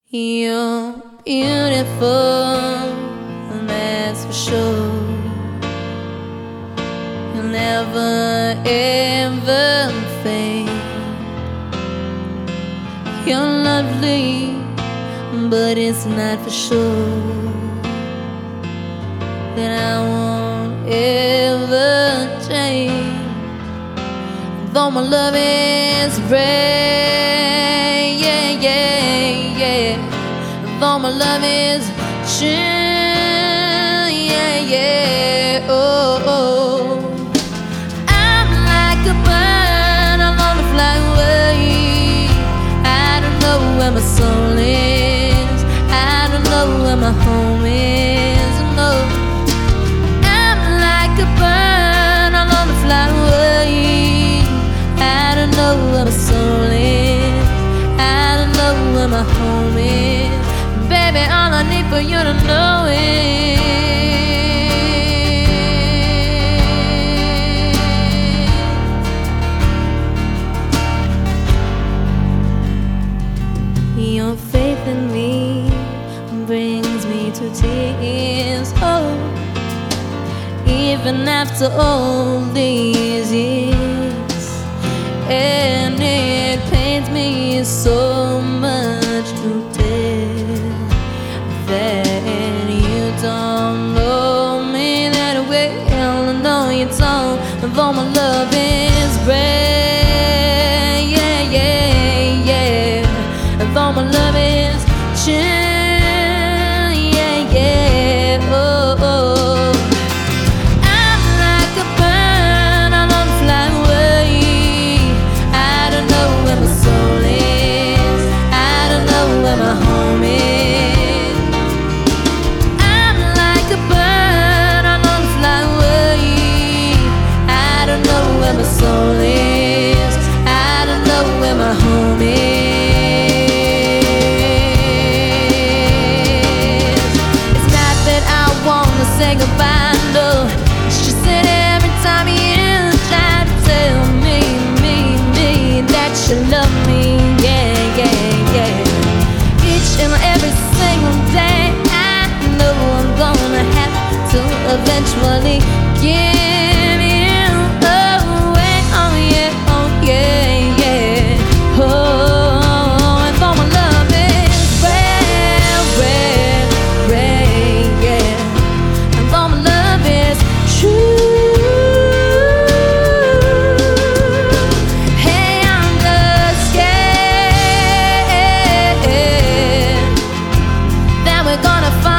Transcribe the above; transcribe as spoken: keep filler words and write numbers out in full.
You're beautiful, that's for sure. You'll never ever fade. You're lovely, but it's not for sure that I won't ever change. Though my love is brave, yeah, yeah, yeah. Though my love is true, yeah, yeah, oh, oh. I'm like a bird, I wanna fly away. I don't know where my soul is, I don't know where my home is, no. I'm like a bird, I wanna fly away. I don't know where my soul is, I don't know where my home is. Baby, all I need for you to know is your faith in me brings me to tears. Oh, even after all these years, and it pains me so much to tell that you don't know me that well. I know you don't, though my love is brave, yeah, yeah, yeah. Though my love is true, yeah, yeah, oh, oh. I'm like a bird, I don't fly away. I don't know where my soul is, I don't know where my home is. I'm like a bird, I don't fly away. I don't know where my soul is, I don't know where my home is. It's not that I wanna say goodbye, no. It's just that every time you try to tell me, me, me that you love me, yeah, yeah, yeah. Each and every single day I know I'm gonna have to eventually give you away, oh yeah, oh yeah, yeah, oh. And though my love is rare, rare, rare, yeah. And though my love is true, hey, I'm just scared that we're gonna find